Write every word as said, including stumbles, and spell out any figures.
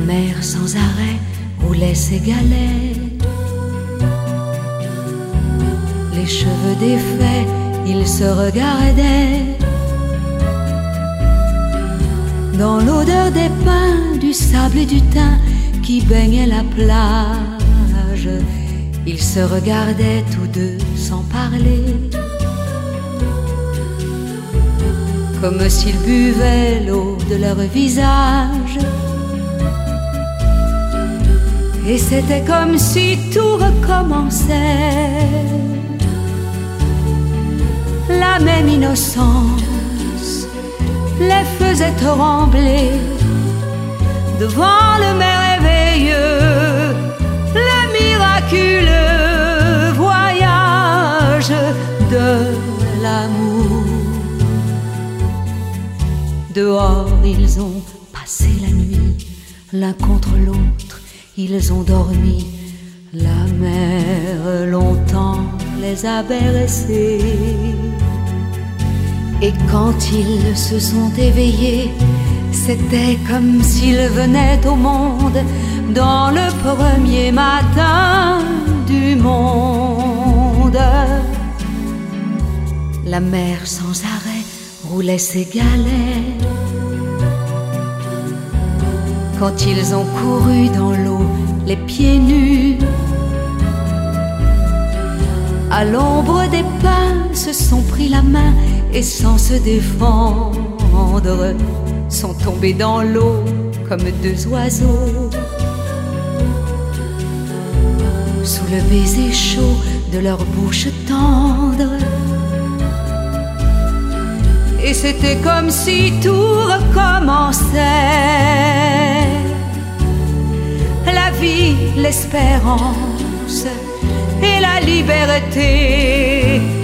mer sans arrêt roulait ses galets. Les cheveux défaits, ils se regardaient. Dans l'odeur des pins, du sable et du thym qui baignait la plage, ils se regardaient tous deux sans parler, comme s'ils buvaient l'eau de leur visage. Et c'était comme si tout recommençait. La même innocence les faisait trembler devant le merveilleux, le miraculeux voyage de l'amour. Dehors, ils ont passé la nuit, l'un contre l'autre, ils ont dormi. La mer longtemps les a bercés. Et quand ils se sont éveillés, c'était comme s'ils venaient au monde dans le premier matin du monde. La mer sans arrêt roulait ses galets. Quand ils ont couru dans l'eau, les pieds nus, à l'ombre des pins, se sont pris la main et sans se défendre, sont tombés dans l'eau comme deux oiseaux, sous le baiser chaud de leur bouche tendre. Et c'était comme si tout recommençait. La vie, l'espérance et la liberté